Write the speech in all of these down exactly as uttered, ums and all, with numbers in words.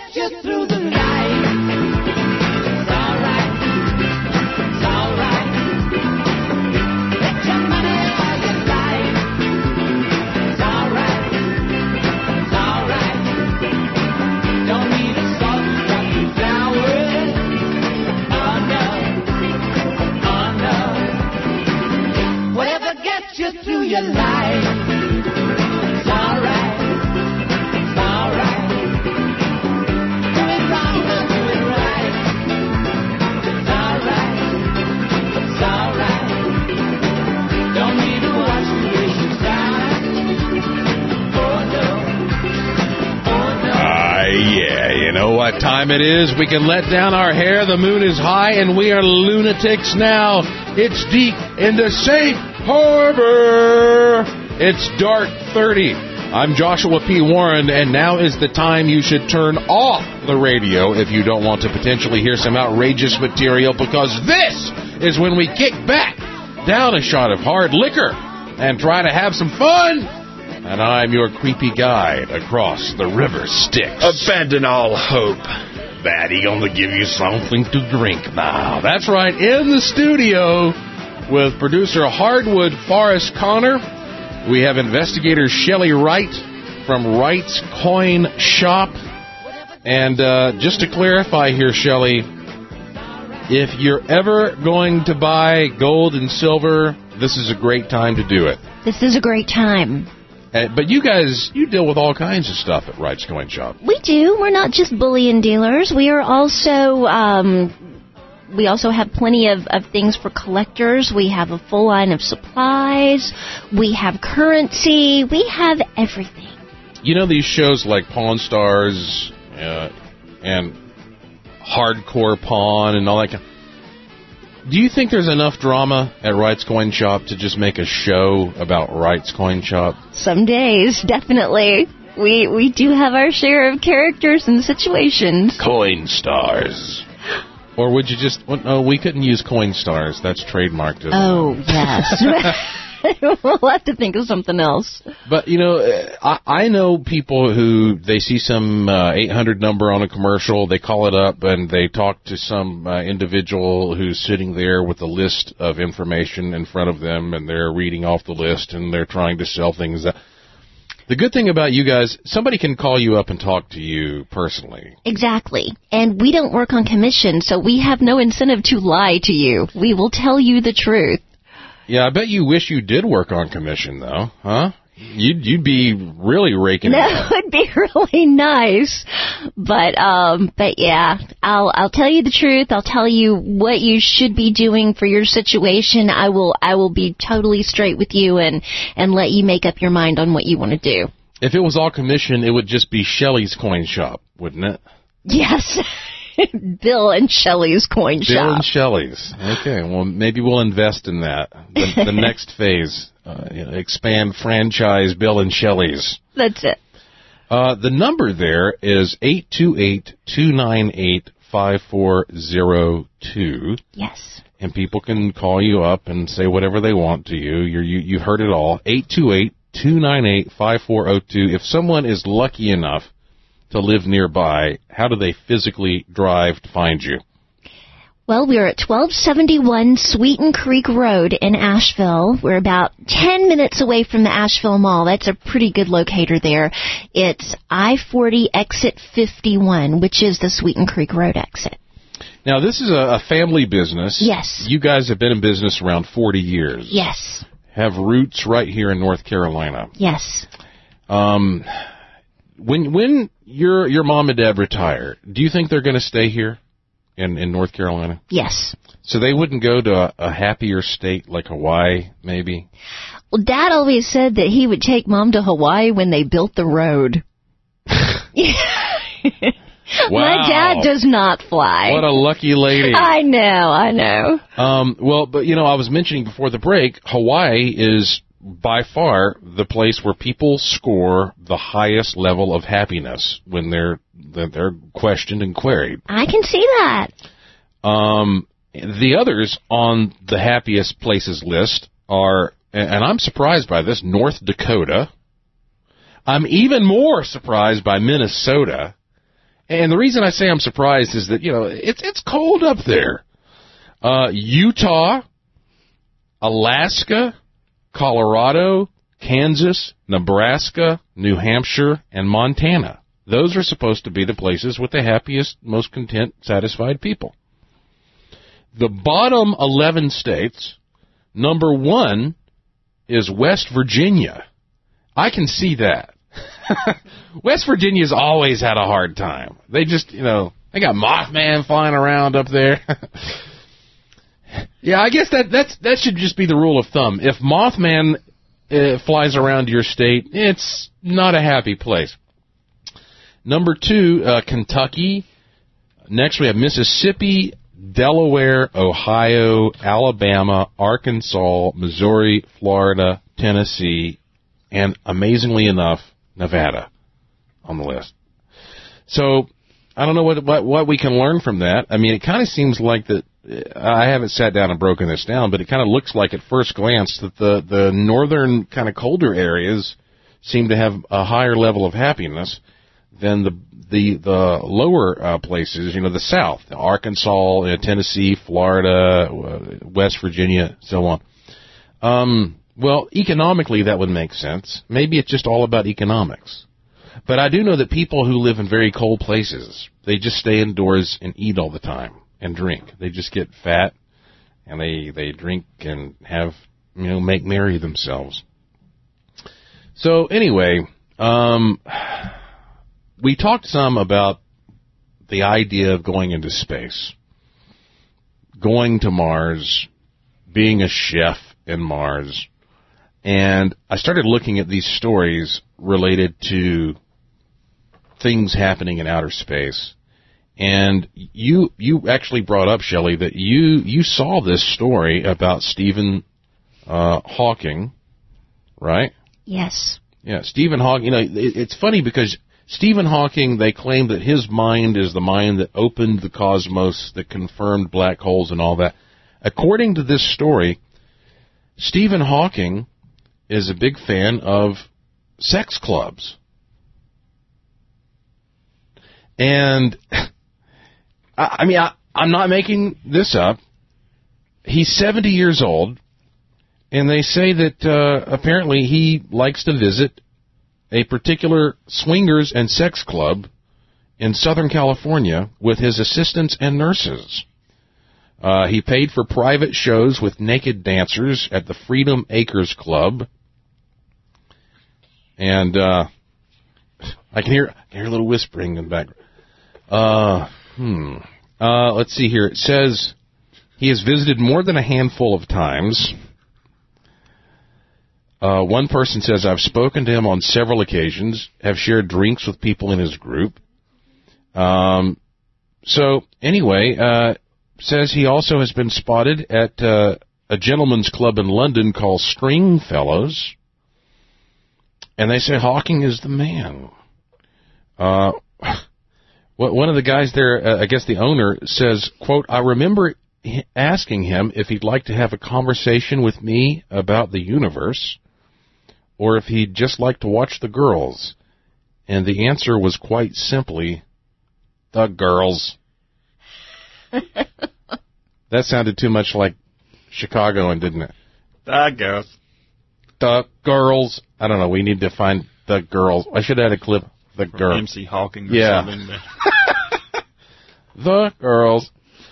get you through the night. It's alright. It's alright. Get your money all you like. It's alright. It's alright. Don't need a salt to drop you flowers. Oh no. Oh no. Whatever gets you through your life. It's alright. It's alright. Do it wrong, don't do it right. It's alright. It's alright. Don't need to watch the way you shine. Oh no. Oh no. Ah, yeah, you know what time it is. We can let down our hair. The moon is high, and we are lunatics now. It's deep into safe harbor. It's dark thirty. I'm Joshua P. Warren, and now is the time you should turn off the radio if you don't want to potentially hear some outrageous material, because this is when we kick back, down a shot of hard liquor, and try to have some fun. And I'm your creepy guide across the river Styx. Abandon all hope. Daddy gonna give you something to drink now. That's right, in the studio with producer Hardwood Forrest Connor, we have investigator Shelley Wright from Wright's Coin Shop. And uh, just to clarify here, Shelley, if you're ever going to buy gold and silver, this is a great time to do it. This is a great time. Uh, but you guys, you deal with all kinds of stuff at Wright's Coin Shop. We do. We're not just bullion dealers. We are also, um, we also have plenty of, of things for collectors. We have a full line of supplies. We have currency. We have everything. You know these shows like Pawn Stars uh, and Hardcore Pawn and all that kind of... Do you think there's enough drama at Wright's Coin Shop to just make a show about Wright's Coin Shop? Some days, definitely. We we do have our share of characters and situations. Coin Stars. Or would you just... Well, no, we couldn't use Coin Stars. That's trademarked. Isn't Oh, it? yes. We'll have to think of something else. But, you know, I, I know people who, they see some uh, eight hundred number on a commercial, they call it up, and they talk to some uh, individual who's sitting there with a list of information in front of them, and they're reading off the list, and they're trying to sell things. The good thing about you guys, somebody can call you up and talk to you personally. Exactly. And we don't work on commission, so we have no incentive to lie to you. We will tell you the truth. Yeah, I bet you wish you did work on commission, though, huh? You'd you'd be really raking it That would be really nice. But um but yeah, I'll I'll tell you the truth. I'll tell you what you should be doing for your situation. I will I will be totally straight with you and and let you make up your mind on what you want to do. If it was all commission, it would just be Shelley's Coin Shop, wouldn't it? Yes. Bill and Shelley's Coin Bill Shop. and Shelley's. Okay, well, maybe we'll invest in that. The, the next phase, uh, you know, expand franchise Bill and Shelley's. That's it. Uh, the number there is eight two eight, two nine eight, five four zero two. Yes. And people can call you up and say whatever they want to you. You're, you you heard it all. eight two eight, two nine eight, five four zero two. If someone is lucky enough to live nearby, how do they physically drive to find you? Well, we're at twelve seventy-one Sweeten Creek Road in Asheville. We're about ten minutes away from the Asheville Mall. That's a pretty good locator there. It's I forty exit fifty-one, which is the Sweeten Creek Road exit. Now, this is a, a family business. Yes. You guys have been in business around forty years. Yes. Have roots right here in North Carolina. Yes. Um, when when your your mom and dad retire, do you think they're going to stay here in, in North Carolina? Yes. So they wouldn't go to a, a happier state like Hawaii, maybe? Well, Dad always said that he would take Mom to Hawaii when they built the road. Wow. My dad does not fly. What a lucky lady. I know, I know. Um, well, but, you know, I was mentioning before the break, Hawaii is by far the place where people score the highest level of happiness when they're they're questioned and queried. I can see that. Um, the others on the happiest places list are, and I'm surprised by this, North Dakota. I'm even more surprised by Minnesota. And the reason I say I'm surprised is that, you know, it's it's cold up there. Uh, Utah, Alaska, Colorado, Kansas, Nebraska, New Hampshire, and Montana. Those are supposed to be the places with the happiest, most content, satisfied people. The bottom eleven states, number one is West Virginia. I can see that. West Virginia's always had a hard time. They just, you know, they got Mothman flying around up there. Yeah, I guess that that's that should just be the rule of thumb. If Mothman uh, flies around your state, it's not a happy place. Number two, uh, Kentucky. Next we have Mississippi, Delaware, Ohio, Alabama, Arkansas, Missouri, Florida, Tennessee, and amazingly enough, Nevada on the list. So I don't know what what, what we can learn from that. I mean, it kind of seems like that. I haven't sat down and broken this down, but it kind of looks like at first glance that the, the northern kind of colder areas seem to have a higher level of happiness than the the the lower uh, places, you know, the south, Arkansas, uh, Tennessee, Florida, uh, West Virginia, so on. Um, well, economically that would make sense. Maybe it's just all about economics. But I do know that people who live in very cold places, they just stay indoors and eat all the time. And drink. They just get fat, and they they drink and have, you know, make merry themselves. So anyway, um, we talked some about the idea of going into space, going to Mars, being a chef in Mars, and I started looking at these stories related to things happening in outer space. And you you actually brought up, Shelley, that you, you saw this story about Stephen uh, Hawking, right? Yes. Yeah, Stephen Hawking. You know, it, it's funny because Stephen Hawking, they claim that his mind is the mind that opened the cosmos, that confirmed black holes and all that. According to this story, Stephen Hawking is a big fan of sex clubs. And I mean, I, I'm not making this up. He's seventy years old, and they say that uh, apparently he likes to visit a particular swingers and sex club in Southern California with his assistants and nurses. Uh, he paid for private shows with naked dancers at the Freedom Acres Club. And uh, I can hear, I can hear a little whispering in the background. Uh... Hmm. Uh, let's see here. It says he has visited more than a handful of times. Uh, one person says, I've spoken to him on several occasions, have shared drinks with people in his group. Um, so, anyway, uh, says he also has been spotted at uh, a gentleman's club in London called Stringfellows. And they say Hawking is the man. Uh... One of the guys there, uh, I guess the owner, says, quote, I remember asking him if he'd like to have a conversation with me about the universe, or if he'd just like to watch the girls. And the answer was quite simply, the girls. That sounded too much like Chicagoan, didn't it? The girls. The girls. I don't know, we need to find the girls. I should add a clip. The From girl. M C Hawking or yeah. something. The girls.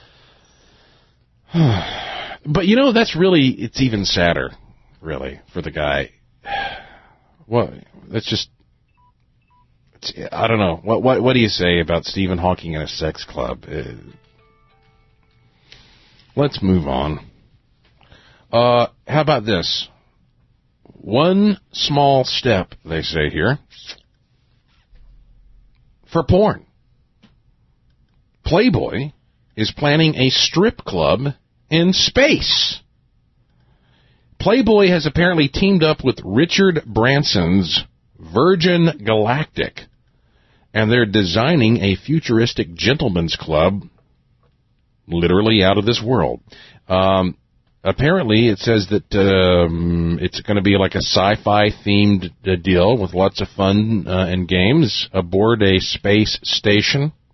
But, you know, that's really, it's even sadder, really, for the guy. Well, that's just, it's, I don't know. What, what what do you say about Stephen Hawking in a sex club? Uh, let's move on. Uh, how about this? One small step, they say here, for porn. Playboy is planning a strip club in space. Playboy has apparently teamed up with Richard Branson's Virgin Galactic, and they're designing a futuristic gentleman's club literally out of this world. Um, apparently, it says that um, it's going to be like a sci-fi themed uh, deal with lots of fun uh, and games aboard a space station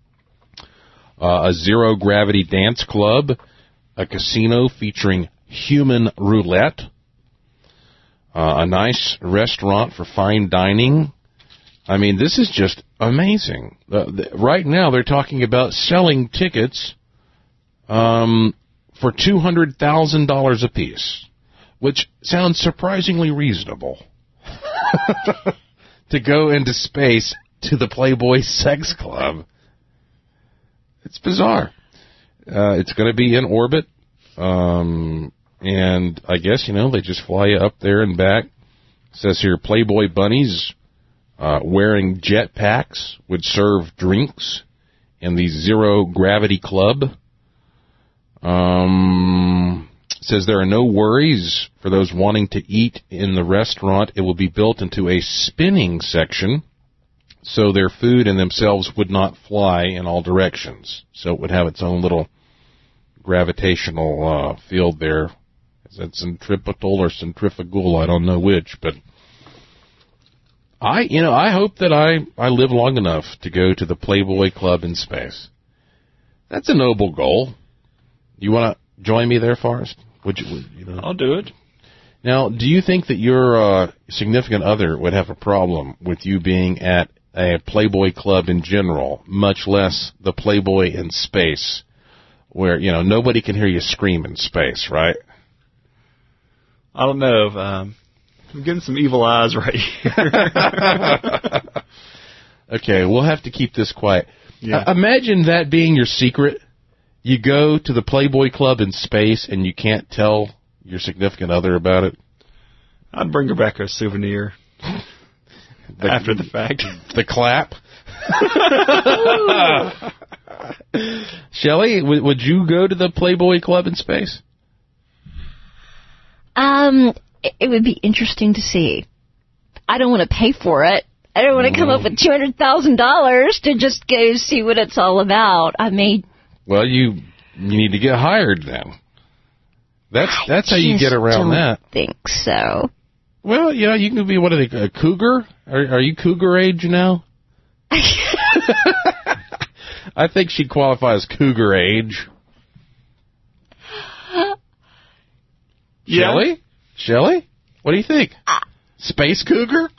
uh, a zero-gravity dance club, a casino featuring human roulette, uh, a nice restaurant for fine dining. I mean, this is just amazing. Uh, the, right now, they're talking about selling tickets um, for two hundred thousand dollars apiece, which sounds surprisingly reasonable to go into space to the Playboy Sex Club. It's bizarre. Uh, it's going to be in orbit, um, and I guess, you know, they just fly you up there and back. It says here, Playboy bunnies uh, wearing jet packs would serve drinks in the zero-gravity club. Um, it says there are no worries for those wanting to eat in the restaurant. It will be built into a spinning section, so their food and themselves would not fly in all directions. So it would have its own little gravitational uh, field there. Is that centripetal or centrifugal? I don't know which, but I, you know, I hope that I, I live long enough to go to the Playboy Club in space. That's a noble goal. You want to join me there, Forrest? Would you? Would, you know? I'll do it. Now, do you think that your uh, significant other would have a problem with you being at a Playboy Club in general, much less the Playboy in space, where, you know, nobody can hear you scream in space, right? I don't know. Um, I'm getting some evil eyes right here. Okay, we'll have to keep this quiet. Yeah. Uh, imagine that being your secret. You go to the Playboy Club in space and you can't tell your significant other about it. I'd bring her back a souvenir the, after the fact. The clap. Shelley, w- would you go to the Playboy Club in space? Um, it, it would be interesting to see. I don't want to pay for it. I don't want to come up with two hundred thousand dollars to just go see what it's all about. I may... Well, you you need to get hired then. That's that's I how you get around don't that. Think so. Well, you know, you can be what are they? A cougar? Are, are you cougar age now? I think she'd qualify as cougar age. Yeah. Shelley? Shelley? What do you think? Uh, Space cougar?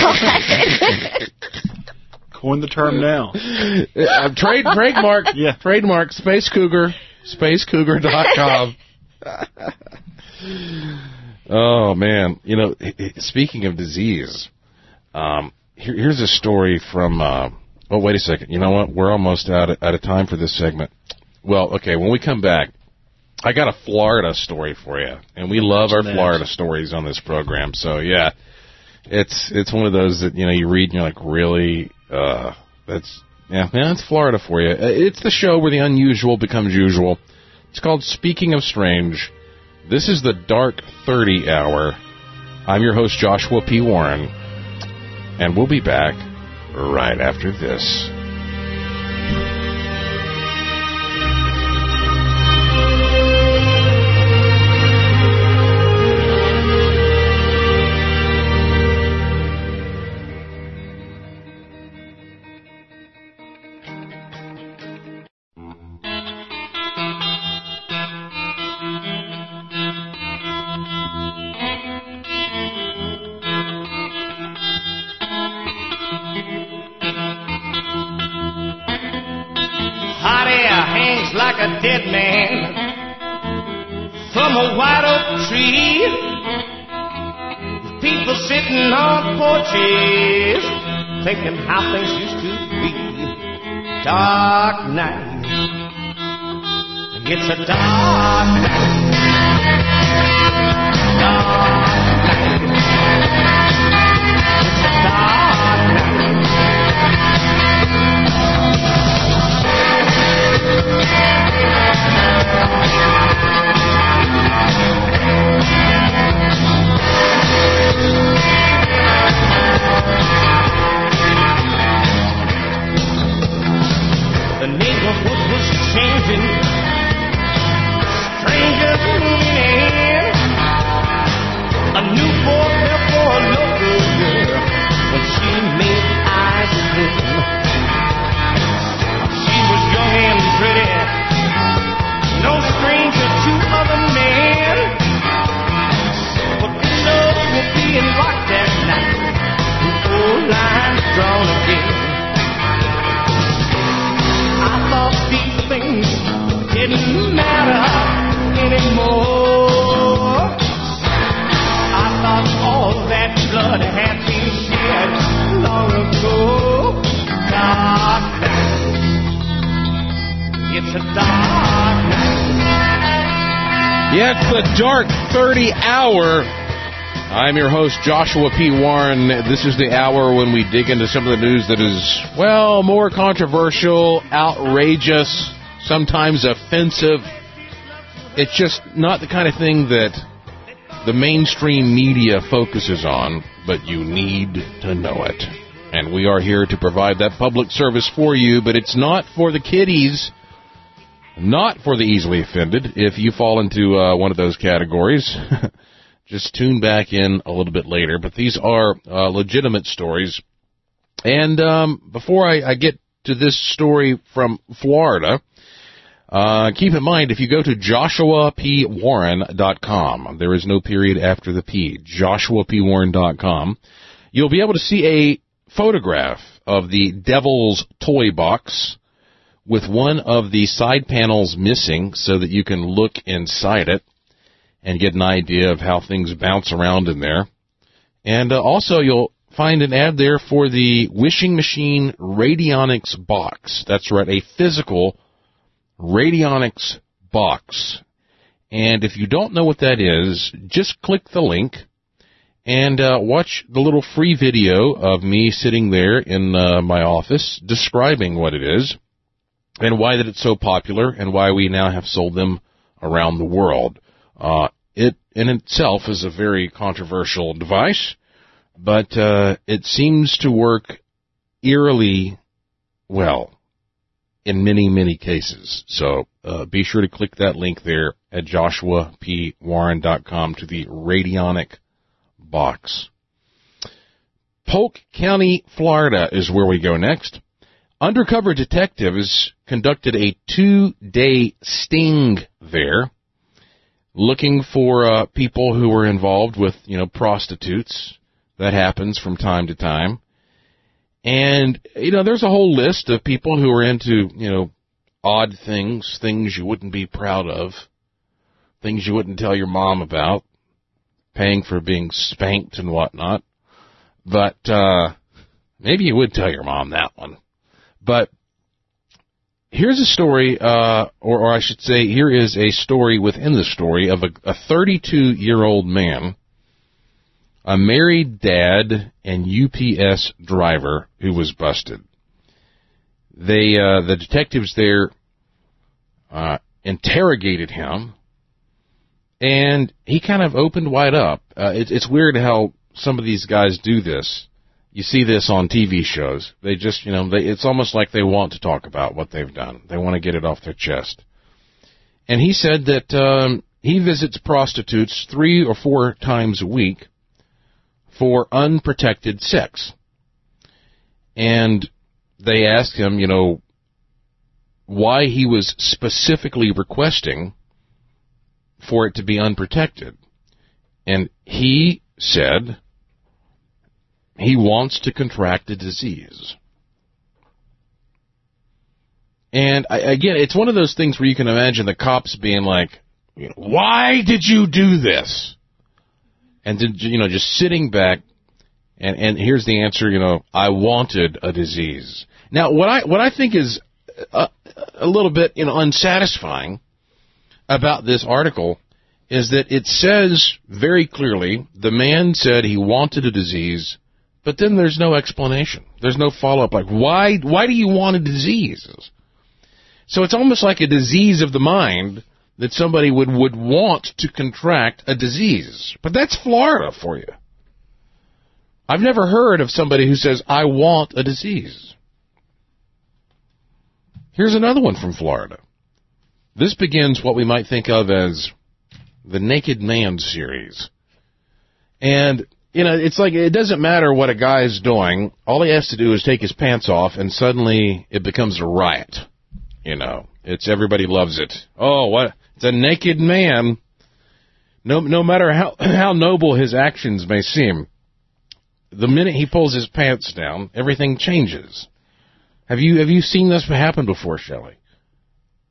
Coin the term now. Uh, trade trademark. Yeah. Trademark Space Cougar. Space Cougar dot com. Oh man, you know, speaking of disease, um, here, here's a story from. Uh, oh, wait a second. You know what? We're almost out of, out of time for this segment. Well, okay. When we come back, I got a Florida story for you, and we love our Florida stories on this program. So yeah, it's it's one of those that, you know, you read and you're like, really. Uh, that's, yeah, yeah, it's Florida for you. It's the show where the unusual becomes usual. It's called Speaking of Strange. This is the Dark thirty Hour. I'm your host, Joshua P. Warren, and we'll be back right after this. Like a dead man from a white oak tree, people sitting on porches thinking how things used to be. Dark night, it's a dark night, dark night, it's a dark night. The neighborhood was changing, strangers moving in. A new boy fell for a local girl when she made eyes with him. She was young and pretty. things didn't matter anymore. I thought all that blood had been shed long ago. Dark night, it's a dark night. Yeah, it's the Dark thirty hour. I'm your host, Joshua P. Warren. This is the hour when we dig into some of the news that is, well, more controversial, outrageous, sometimes offensive. It's just not the kind of thing that the mainstream media focuses on, but you need to know it. And we are here to provide that public service for you, but it's not for the kiddies, not for the easily offended. If you fall into uh, one of those categories, just tune back in a little bit later. But these are uh, legitimate stories. And um, before I, I get to this story from Florida, uh, keep in mind, if you go to joshua p warren dot com, there is no period after the P, joshua p warren dot com, you'll be able to see a photograph of the Devil's Toy Box with one of the side panels missing so that you can look inside it and get an idea of how things bounce around in there. And uh, also you'll find an ad there for the Wishing Machine Radionics box. That's right, a physical Radionics box. And if you don't know what that is, just click the link and uh, watch the little free video of me sitting there in uh, my office describing what it is and why that it's so popular and why we now have sold them around the world. Uh, it in itself is a very controversial device, but uh, it seems to work eerily well in many, many cases. So uh, be sure to click that link there at joshua p warren dot com to the Radionic box. Polk County, Florida is where we go next. Undercover detectives conducted a two-day sting there, looking for uh, people who were involved with, you know, prostitutes. That happens from time to time. And, you know, there's a whole list of people who are into, you know, odd things, things you wouldn't be proud of, things you wouldn't tell your mom about, paying for being spanked and whatnot. But uh, maybe you would tell your mom that one. But here's a story, uh, or, or I should say, here is a story within the story of a, a thirty-two-year-old man, a married dad and U P S driver who was busted. They, uh, the detectives there, uh, interrogated him, and he kind of opened wide up. Uh, it, it's weird how some of these guys do this. You see this on T V shows. They just, you know, they, it's almost like they want to talk about what they've done. They want to get it off their chest. And he said that um, he visits prostitutes three or four times a week for unprotected sex. And they asked him, you know, why he was specifically requesting for it to be unprotected. And he said he wants to contract a disease. And I, again, it's one of those things where you can imagine the cops being like, you know, why did you do this? And then, you know, just sitting back, and, and here's the answer, you know, I wanted a disease. Now, what I what I think is a, a little bit, you know, unsatisfying about this article is that it says very clearly the man said he wanted a disease, but then there's no explanation. There's no follow-up. Like, why why do you want a disease? So it's almost like a disease of the mind that somebody would, would want to contract a disease. But that's Florida for you. I've never heard of somebody who says, I want a disease. Here's another one from Florida. This begins what we might think of as the Naked Man series. And, you know, it's like it doesn't matter what a guy is doing. All he has to do is take his pants off, and suddenly it becomes a riot. You know, it's everybody loves it. Oh, what? It's a naked man. No, no matter how how noble his actions may seem, the minute he pulls his pants down, everything changes. Have you have you seen this happen before, Shelley?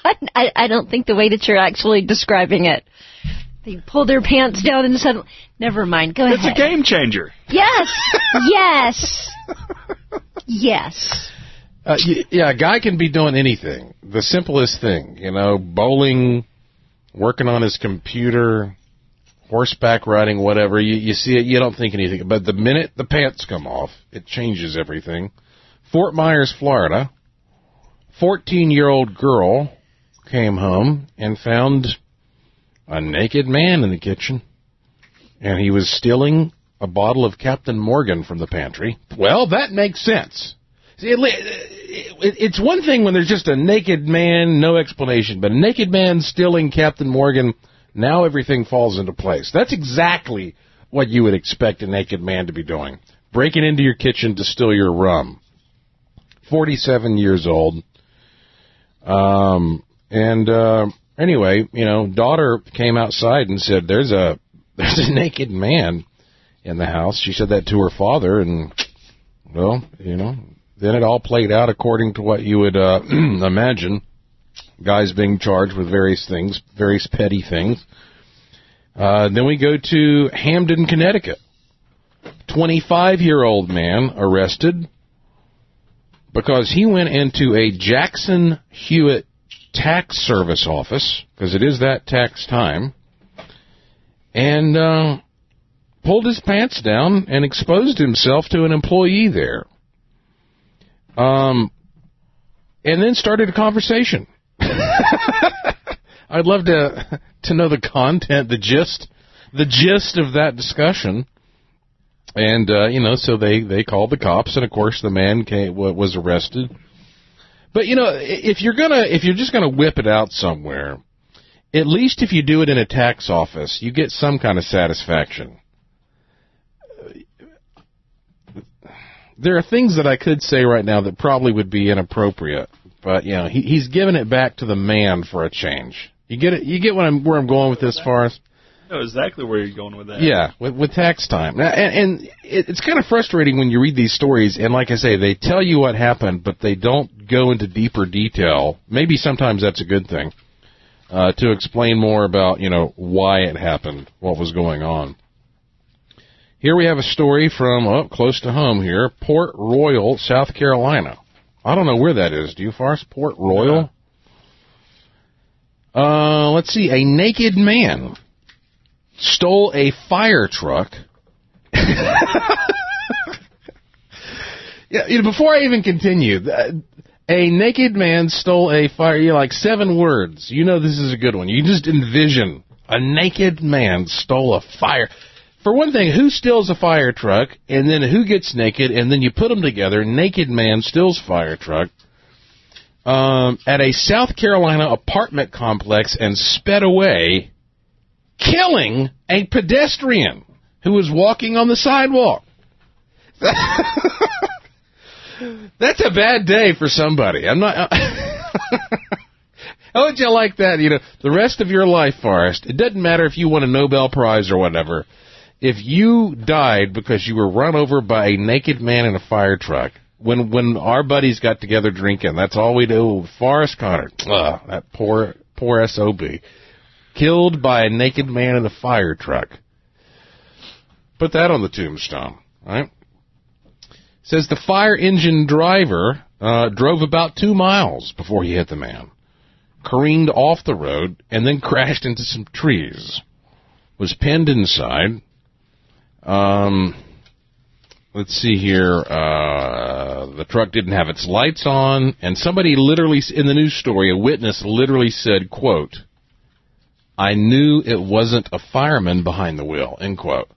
I, I don't think the way that you're actually describing it. They pull their pants down and suddenly... Never mind. Go It's ahead. a game changer. Yes. Yes. Yes. Uh, y- yeah, a guy can be doing anything. The simplest thing, you know, bowling, working on his computer, horseback riding, whatever. You, you see it, you don't think anything. But the minute the pants come off, it changes everything. Fort Myers, Florida, fourteen-year-old girl came home and found a naked man in the kitchen. And he was stealing a bottle of Captain Morgan from the pantry. Well, that makes sense. See, it, it, it's one thing when there's just a naked man, no explanation. But a naked man stealing Captain Morgan, now everything falls into place. That's exactly what you would expect a naked man to be doing. Breaking into your kitchen to steal your rum. forty-seven years old. Um, and uh, anyway, you know, daughter came outside and said, there's a there's a naked man in the house. She said that to her father, and, well, you know, then it all played out according to what you would uh, imagine. Guys being charged with various things, various petty things. Uh, then we go to Hamden, Connecticut. twenty-five-year-old man arrested because he went into a Jackson Hewitt tax service office, because it is that tax time, and uh, pulled his pants down and exposed himself to an employee there. Um, and then started a conversation. I'd love to to know the content, the gist, the gist of that discussion. And, uh, you know, so they, they called the cops, and, of course, the man came, was arrested. But, you know, if you're gonna, if you're just going to whip it out somewhere, at least if you do it in a tax office, you get some kind of satisfaction. There are things that I could say right now that probably would be inappropriate, but, you know, he, he's giving it back to the man for a change. You get it? You get what I'm, where I'm going with this, Forrest? I know exactly where you're going with that. Yeah, with, with tax time. Now, and and it, it's kind of frustrating when you read these stories, and like I say, they tell you what happened, but they don't go into deeper detail. Maybe sometimes that's a good thing, uh, to explain more about, you know, why it happened, what was going on. Here we have a story from, oh, close to home here, Port Royal, South Carolina. I don't know where that is. Do you, Forrest? Port Royal? Yeah. Uh, let's see. A naked man stole a fire truck. Yeah, you know, before I even continue, a naked man stole a fire. You know, like seven words. You know this is a good one. You just envision a naked man stole a fire. For one thing, who steals a fire truck, and then who gets naked, and then you put them together. Naked man steals fire truck um, at a South Carolina apartment complex and sped away, killing a pedestrian who was walking on the sidewalk. That's a bad day for somebody. I'm not. How would you like that? You know, the rest of your life, Forrest. It doesn't matter if you won a Nobel Prize or whatever. If you died because you were run over by a naked man in a fire truck, when when our buddies got together drinking, that's all we do. Forrest Connor, ugh, that poor poor S O B. Killed by a naked man in a fire truck. Put that on the tombstone, right? Says the fire engine driver uh, drove about two miles before he hit the man, careened off the road, and then crashed into some trees. Was pinned inside. Um, let's see here. Uh, the truck didn't have its lights on, and somebody literally, in the news story, a witness literally said, quote, "I knew it wasn't a fireman behind the wheel," end quote.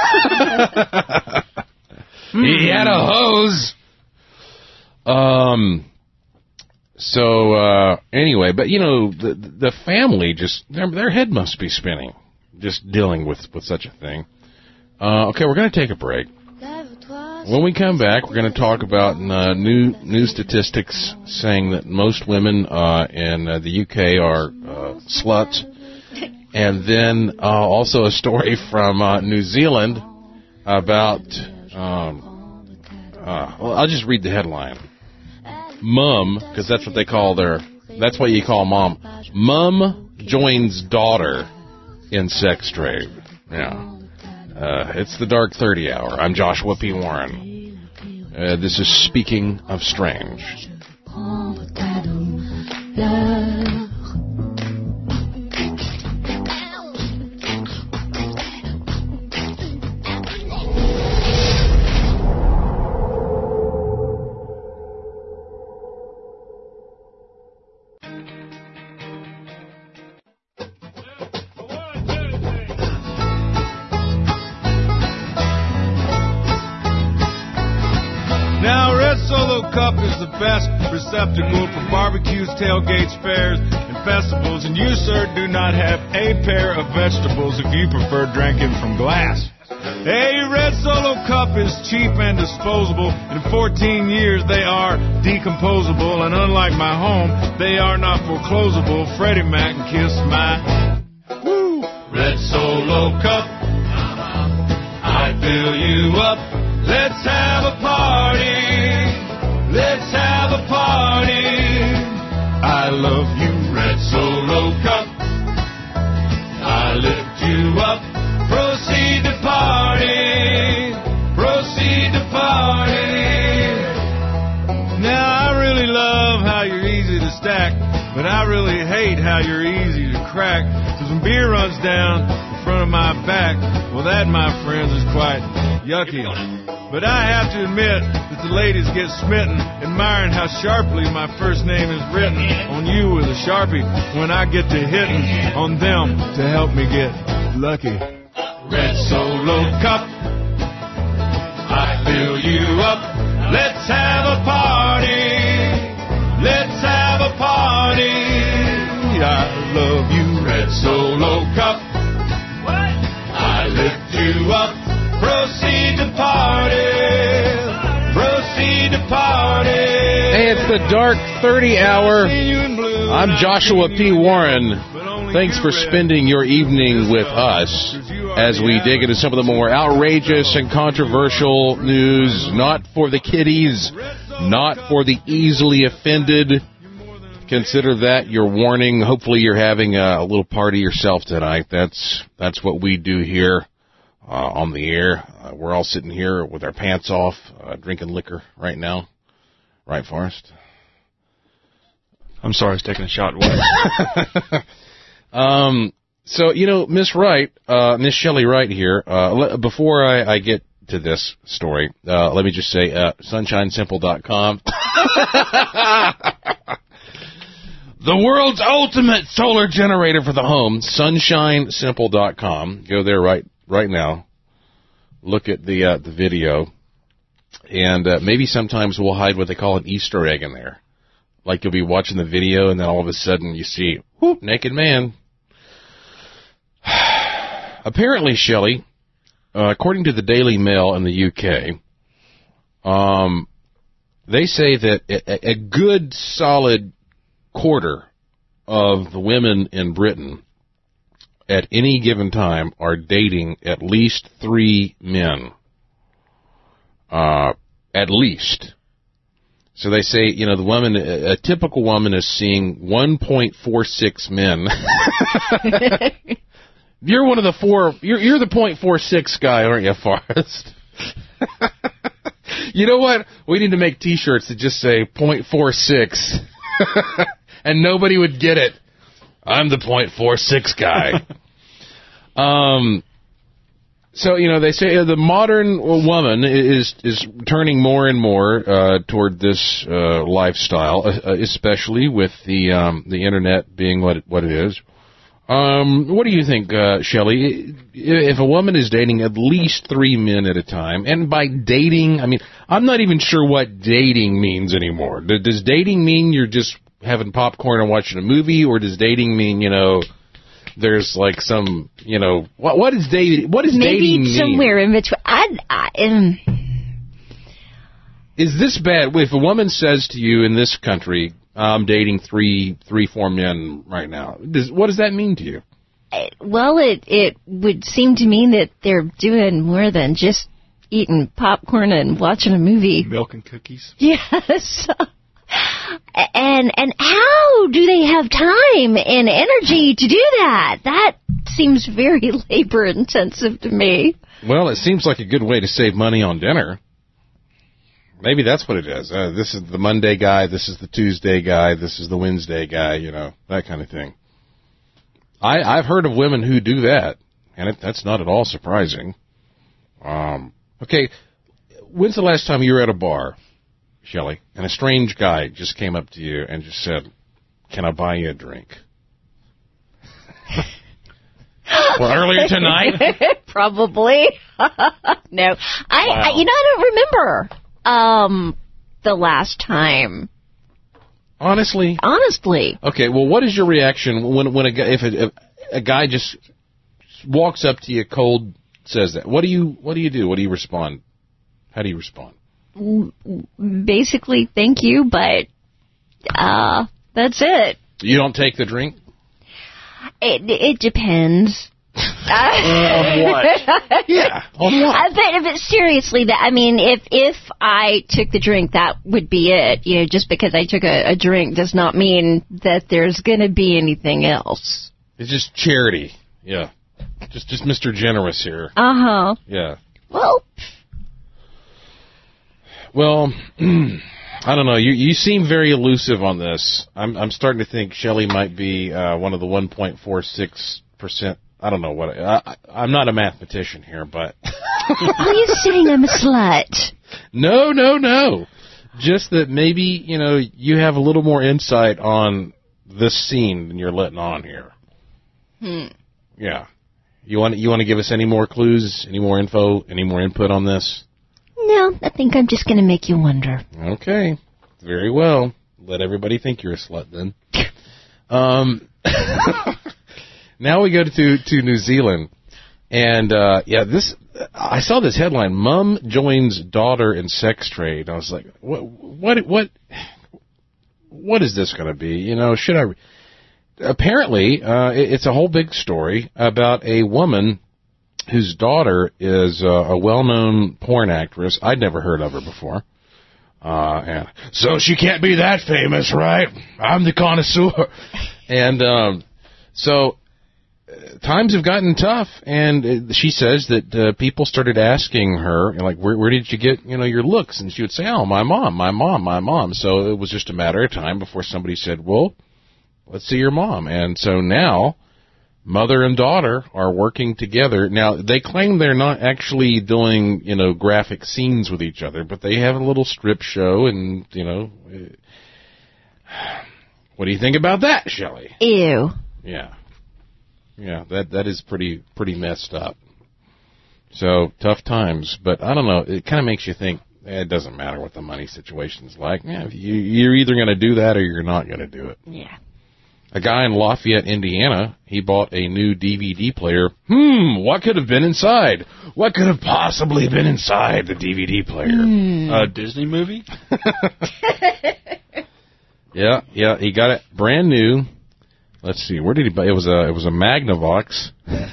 He had a hose. Um. So uh, anyway, but you know, the the family just their their head must be spinning, just dealing with with such a thing. Uh, okay, we're going to take a break. When we come back, we're going to talk about uh, new new statistics saying that most women uh, in uh, the U K are uh, sluts. And then uh, also a story from uh, New Zealand about, um, uh, well, I'll just read the headline. Mum, because that's what they call their That's what you call mom. Mom joins daughter in sex trade. Yeah. Uh, it's the Dark thirty Hour. I'm Joshua P. Warren. Uh, this is Speaking of Strange. Cup is the best receptacle for barbecues, tailgates, fairs, and festivals. And you, sir, do not have a pair of vegetables if you prefer drinking from glass. A Red Solo Cup is cheap and disposable. In fourteen years, they are decomposable. And unlike my home, they are not foreclosable. Freddie Mac can kiss my woo. Red Solo Cup, I fill you up. Let's have a party. Let's have a party. I love you, Red Solo Cup. I lift you up. Proceed to party. Proceed to party. Now, I really love how you're easy to stack, but I really hate how you're easy to crack. Because when beer runs down the front of my back, well, that, my friends, is quite yucky. But I have to admit that the ladies get smitten, admiring how sharply my first name is written on you with a Sharpie when I get to hitting on them to help me get lucky. Red Solo Cup, I fill you up. Let's have a party. Let's have a party. I love you, Red Solo Cup. I lift you up. Proceed to party. Proceed to party. Hey, it's the Dark thirty Hour. I'm Joshua P. Warren. Thanks for spending your evening with us as we dig into some of the more outrageous and controversial news, not for the kiddies, not for the easily offended. Consider that your warning. Hopefully you're having a little party yourself tonight. That's that's what we do here. Uh, on the air. Uh, we're all sitting here with our pants off, uh, drinking liquor right now. Right, Forrest? I'm sorry, I was taking a shot. What? um, so, you know, Miss Wright, uh, Miss Shelley Wright here, uh, le- before I, I get to this story, uh, let me just say, uh, sunshine simple dot com. The world's ultimate solar generator for the home, sunshine simple dot com. Go there right right now. Look at the uh, the video, and uh, maybe sometimes we'll hide what they call an Easter egg in there. Like you'll be watching the video, and then all of a sudden you see, whoop, naked man. Apparently, Shelley, uh, according to the Daily Mail in the U K, um, they say that a, a good solid quarter of the women in Britain at any given time are dating at least three men. Uh, at least. So they say, you know, the woman, a, a typical woman is seeing one point four six men. You're one of the four, you're, you're the point four six guy, aren't you, Forrest? You know what? We need to make t-shirts that just say point four six. And nobody would get it. I'm the point four six guy. um, so, you know, they say uh, the modern woman is is turning more and more uh, toward this uh, lifestyle, uh, especially with the um, the internet being what it, what it is. Um, what do you think, uh, Shelley? If a woman is dating at least three men at a time, and by dating, I mean, I'm not even sure what dating means anymore. Does dating mean you're just having popcorn and watching a movie, or does dating mean, you know, there's like some, you know, what what is dating? What does Maybe dating mean? Somewhere in between. I, I, um, is this bad? If a woman says to you in this country, I'm dating three, three, four men right now, does, what does that mean to you? Well, it it would seem to mean that they're doing more than just eating popcorn and watching a movie. Milk and cookies. Yes. And and how do have time and energy to do that. That seems very labor intensive to me. Well, it seems like a good way to save money on dinner. Maybe that's what it is. Uh, this is the Monday guy, this is the Tuesday guy, this is the Wednesday guy, you know, that kind of thing. I, I've heard of women who do that, and it, that's not at all surprising. Um, okay, when's the last time you were at a bar, Shelley, and a strange guy just came up to you and just said, "Can I buy you a drink?" Well, earlier tonight? Probably. No. I, Wow. I, you know, I don't remember um, the last time. Honestly? Honestly. Okay, well, what is your reaction when when a guy, if a, if a guy just walks up to you cold, says that? What do you what do you do? What do you respond? How do you respond? Basically, thank you, but uh, that's it. You don't take the drink? It, it depends. On what? Yeah. On what? I bet if it's seriously that, I mean, if if I took the drink, that would be it. You know, just because I took a, a drink does not mean that there's going to be anything else. It's just charity. Yeah. Just just Mister Generous here. Uh huh. Yeah. Well, Well, I don't know. You you seem very elusive on this. I'm I'm starting to think Shelley might be uh, one of the one point four six percent. I don't know what. I, I, I'm not a mathematician here, but are you saying I'm a slut? no, no, no. Just that maybe you know you have a little more insight on this scene than you're letting on here. Hmm. Yeah. You want you want to give us any more clues, any more info, any more input on this? No, I think I'm just going to make you wonder. Okay, very well. Let everybody think you're a slut then. Um, now we go to to New Zealand, and uh, yeah, this I saw this headline: "Mom joins daughter in sex trade." I was like, what what what what is this going to be? You know, should I? Apparently, uh, it, it's a whole big story about a woman whose daughter is uh, a well-known porn actress. I'd never heard of her before. Uh, and so she can't be that famous, right? I'm the connoisseur. And um, so uh, times have gotten tough, and uh, she says that uh, people started asking her, like, where, where did you get, you know, your looks? And she would say, oh, my mom, my mom, my mom. So it was just a matter of time before somebody said, well, let's see your mom. And so now mother and daughter are working together. Now, they claim they're not actually doing, you know, graphic scenes with each other, but they have a little strip show, and, you know, what do you think about that, Shelley? Ew. Yeah. Yeah, that that is pretty pretty messed up. So, tough times, but I don't know, it kind of makes you think, eh, it doesn't matter what the money situation's like. Yeah, you, you're either going to do that or you're not going to do it. Yeah. A guy in Lafayette, Indiana, he bought a new D V D player. Hmm, what could have been inside? What could have possibly been inside the D V D player? Mm. A Disney movie? Yeah, yeah, he got it brand new. Let's see, where did he buy it? Was a, it was a Magnavox.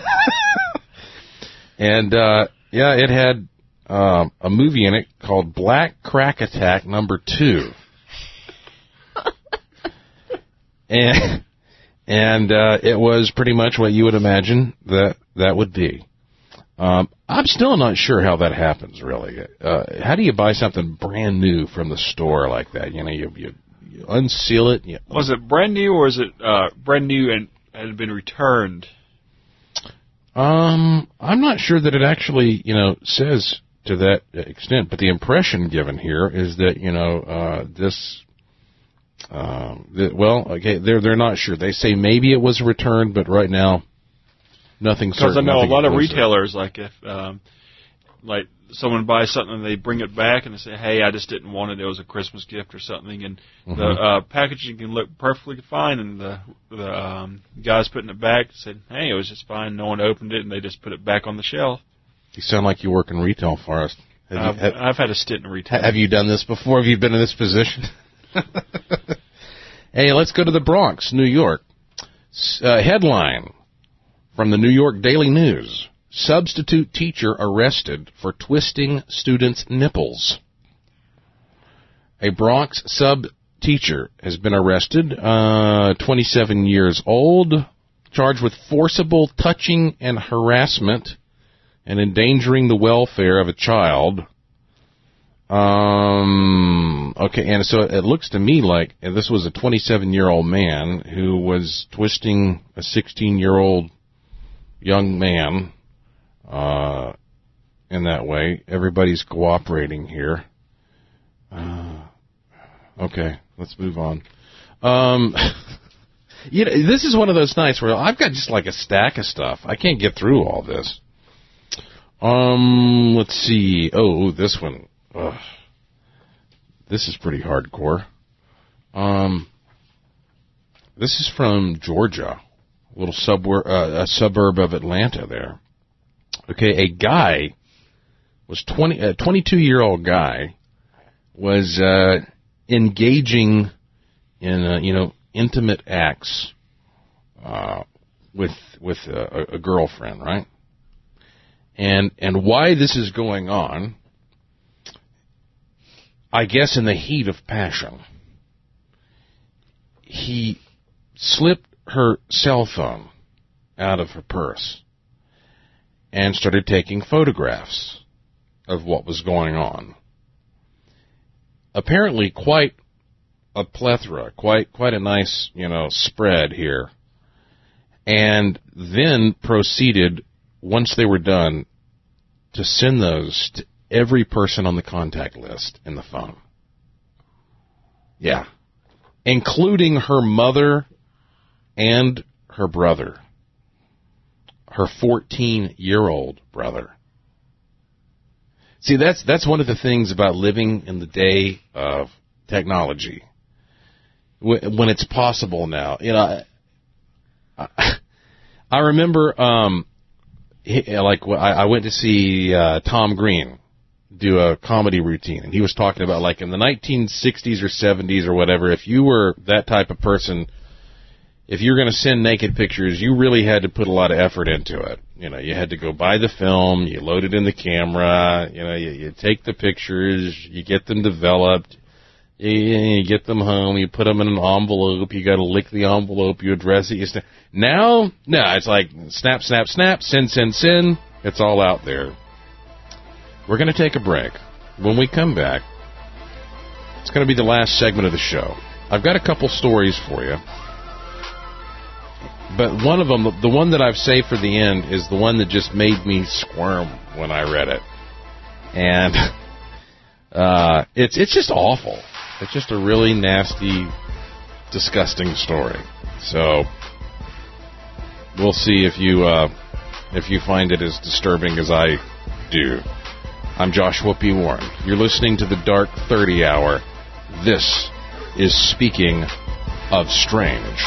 And, uh, yeah, it had uh, a movie in it called Black Crack Attack Number Two. and... And uh, it was pretty much what you would imagine that that would be. Um, I'm still not sure how that happens, really. Uh, how do you buy something brand new from the store like that? You know, you, you, you unseal it. You Was it brand new, or is it uh, brand new and had been returned? Um, I'm not sure that it actually, you know, says to that extent. But the impression given here is that, you know, uh, this... Um, the, well, okay, they're they're not sure. They say maybe it was returned, but right now, nothing certain. Because I know a nothing lot of conclusive. retailers, like if um, like someone buys something and they bring it back and they say, "Hey, I just didn't want it. It was a Christmas gift or something," and Mm-hmm. the uh, packaging can look perfectly fine, and the the um, guys putting it back said, "Hey, it was just fine. No one opened it, and they just put it back on the shelf." You sound like you work in retail, Forrest. Have, I've, you, have, I've had a stint in retail. have you done this before? Have you been in this position? Hey, let's go to the Bronx, New York. Uh, headline from the New York Daily News. Substitute teacher arrested for twisting students' nipples. A Bronx sub teacher has been arrested, uh, twenty-seven years old, charged with forcible touching and harassment and endangering the welfare of a child. Um, okay, and so it looks to me like this was a twenty-seven-year-old man who was twisting a sixteen-year-old young man uh, in that way. Everybody's cooperating here. Uh, okay, let's move on. Um, you know, this is one of those nights where I've got just like a stack of stuff. I can't get through all this. Um, let's see. Oh, this one. Ugh. This is pretty hardcore. Um, this is from Georgia, a little suburb, uh, a suburb of Atlanta there. Okay, a guy was twenty, a twenty-two-year-old guy was uh, engaging in uh, you know intimate acts uh, with with a, a girlfriend, right? And and why this is going on? I guess in the heat of passion, he slipped her cell phone out of her purse and started taking photographs of what was going on. Apparently quite a plethora, quite quite a nice, you know, spread here. And then proceeded, once they were done, to send those to every person on the contact list in the phone. Yeah. Including her mother and her brother. Her fourteen-year-old brother. See, that's that's one of the things about living in the day of technology. When it's possible now. You know, I, I remember, um, like, I went to see uh, Tom Green do a comedy routine, and he was talking about, like, in the nineteen sixties or seventies or whatever, if you were that type of person, if you were going to send naked pictures, you really had to put a lot of effort into it. You know, you had to go buy the film, you load it in the camera, you know, you, you take the pictures, you get them developed, you, you get them home, you put them in an envelope, you got to lick the envelope, you address it. You st- now, no, it's like snap, snap, snap, send, send, send. It's all out there. We're going to take a break. When we come back, it's going to be the last segment of the show. I've got a couple stories for you. But one of them, the one that I've saved for the end, is the one that just made me squirm when I read it. And uh, it's it's just awful. It's just a really nasty, disgusting story. So we'll see if you uh, if you find it as disturbing as I do. I'm Joshua P. Warren. You're listening to the Dark thirty Hour. This is Speaking of Strange.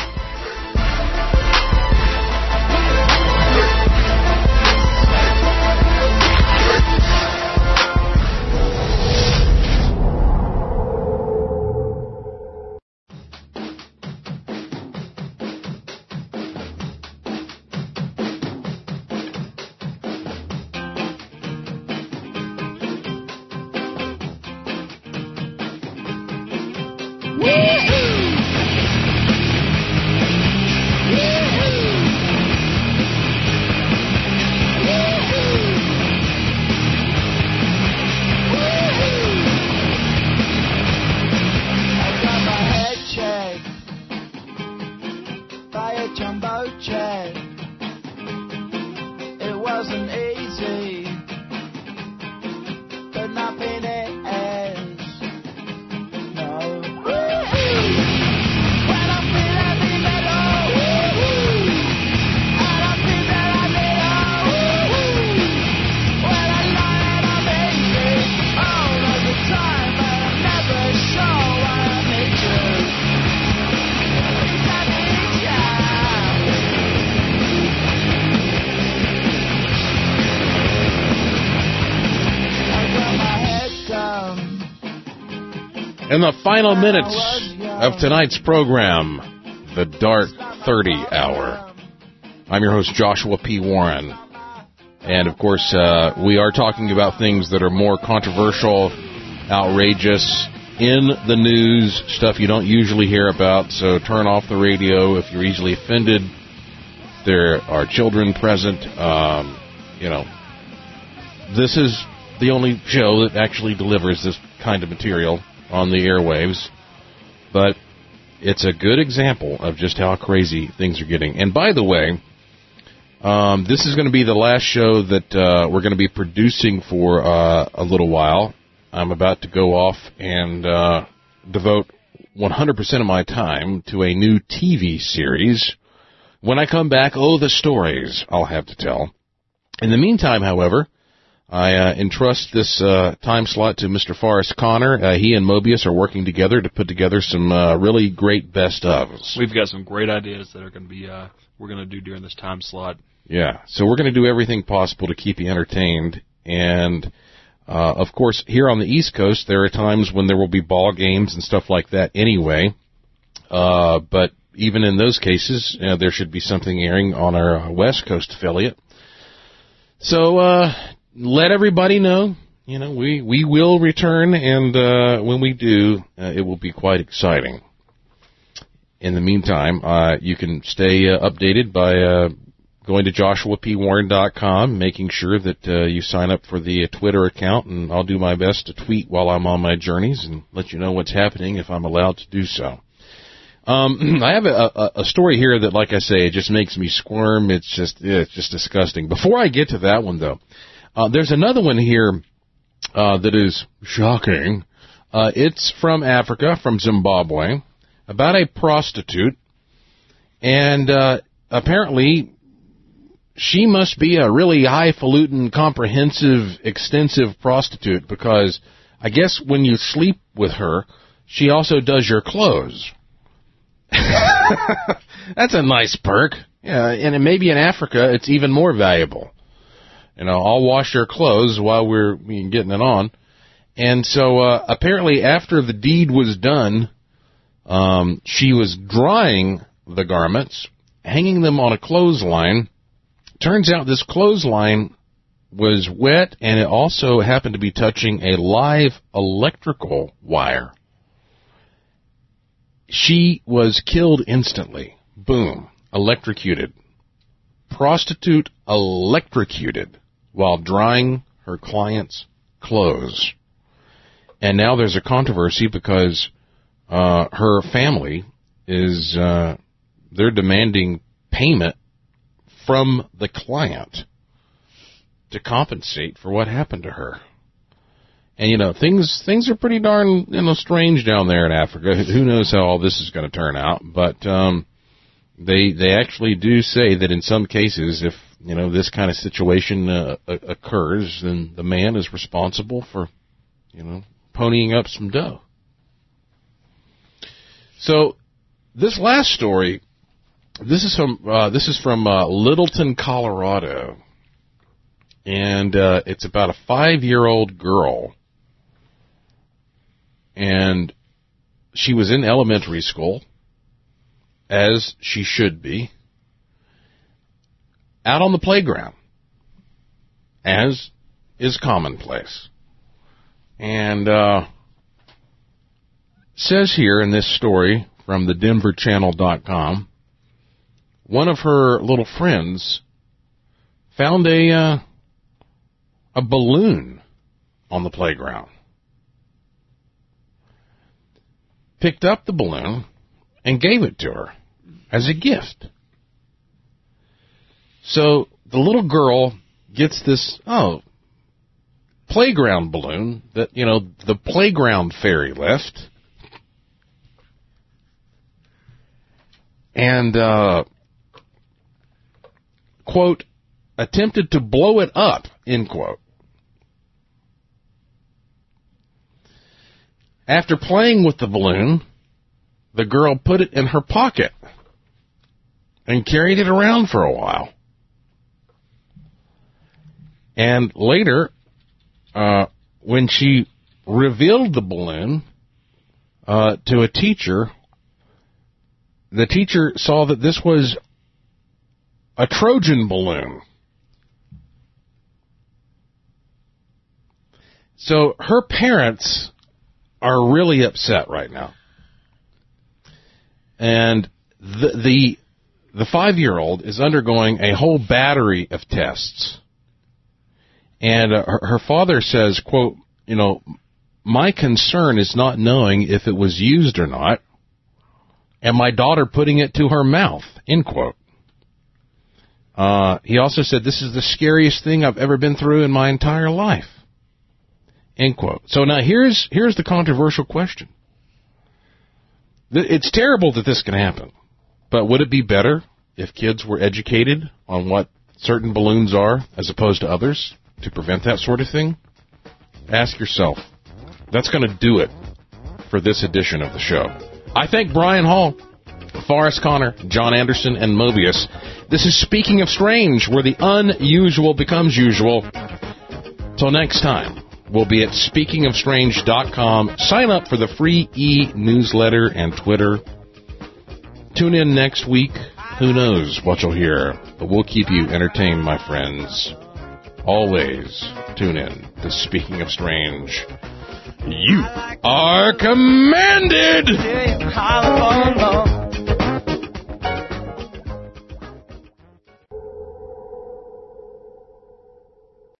In the final minutes of tonight's program, the Dark thirty Hour. I'm your host, Joshua P. Warren. And, of course, uh, we are talking about things that are more controversial, outrageous, in the news, stuff you don't usually hear about, so turn off the radio if you're easily offended. There are children present. Um, you know, this is the only show that actually delivers this kind of material on the airwaves, but it's a good example of just how crazy things are getting. And by the way, um, this is going to be the last show that uh, we're going to be producing for uh, a little while. I'm about to go off and uh, devote one hundred percent of my time to a new T V series. When I come back, oh, the stories I'll have to tell. In the meantime, however, I uh, entrust this uh, time slot to Mister Forrest Connor. Uh, he and Mobius are working together to put together some uh, really great best-ofs. We've got some great ideas that are going to be uh, we're going to do during this time slot. Yeah, so we're going to do everything possible to keep you entertained. And, uh, of course, here on the East Coast, there are times when there will be ball games and stuff like that anyway. Uh, but even in those cases, uh, there should be something airing on our West Coast affiliate. So, uh... let everybody know, you know, we, we will return, and uh, when we do, uh, it will be quite exciting. In the meantime, uh, you can stay uh, updated by uh, going to joshua p warren dot com, making sure that uh, you sign up for the uh, Twitter account, and I'll do my best to tweet while I'm on my journeys and let you know what's happening if I'm allowed to do so. Um, I have a, a, a story here that, like I say, it just makes me squirm. It's just, it's just disgusting. Before I get to that one, though, Uh, there's another one here uh, that is shocking. Uh, it's from Africa, from Zimbabwe, about a prostitute. And uh, apparently she must be a really highfalutin, comprehensive, extensive prostitute, because I guess when you sleep with her, she also does your clothes. That's a nice perk. Yeah, and maybe in Africa it's even more valuable. You know, I'll wash your clothes while we're getting it on. And so uh, apparently after the deed was done, um, she was drying the garments, hanging them on a clothesline. Turns out this clothesline was wet, and it also happened to be touching a live electrical wire. She was killed instantly. Boom. Electrocuted. Prostitute electrocuted while drying her client's clothes. And now there's a controversy because uh, her family is, uh, they're demanding payment from the client to compensate for what happened to her. And, you know, things things are pretty darn, you know, strange down there in Africa. Who knows how all this is going to turn out. But um, they they actually do say that in some cases, if, you know, this kind of situation uh, occurs, then the man is responsible for, you know, ponying up some dough. So this last story, this is from uh, this is from uh, Littleton, Colorado, and uh, it's about a five-year-old girl, and she was in elementary school, as she should be, out on the playground, as is commonplace. And uh, says here in this story from the denver channel dot com, one of her little friends found a uh, a balloon on the playground. Picked up the balloon and gave it to her as a gift. So the little girl gets this, oh, playground balloon that, you know, the playground fairy left. And, uh, quote, attempted to blow it up, end quote. After playing with the balloon, the girl put it in her pocket and carried it around for a while. And later, uh, when she revealed the balloon uh, to a teacher, the teacher saw that this was a Trojan balloon. So her parents are really upset right now. And the the, the five-year-old is undergoing a whole battery of tests. And uh, her, her father says, quote, you know, my concern is not knowing if it was used or not, and my daughter putting it to her mouth, end quote. Uh, he also said, this is the scariest thing I've ever been through in my entire life, end quote. So now here's here's the controversial question. It's terrible that this can happen, but would it be better if kids were educated on what certain balloons are as opposed to others to prevent that sort of thing? Ask yourself. That's going to do it for this edition of the show. I thank Brian Hall, Forrest Connor, John Anderson, and Mobius. This is Speaking of Strange, where the unusual becomes usual. Till next time, we'll be at speaking of strange dot com. Sign up for the free e-newsletter and Twitter. Tune in next week. Who knows what you'll hear, but we'll keep you entertained, my friends. Always tune in to Speaking of Strange. You are commanded!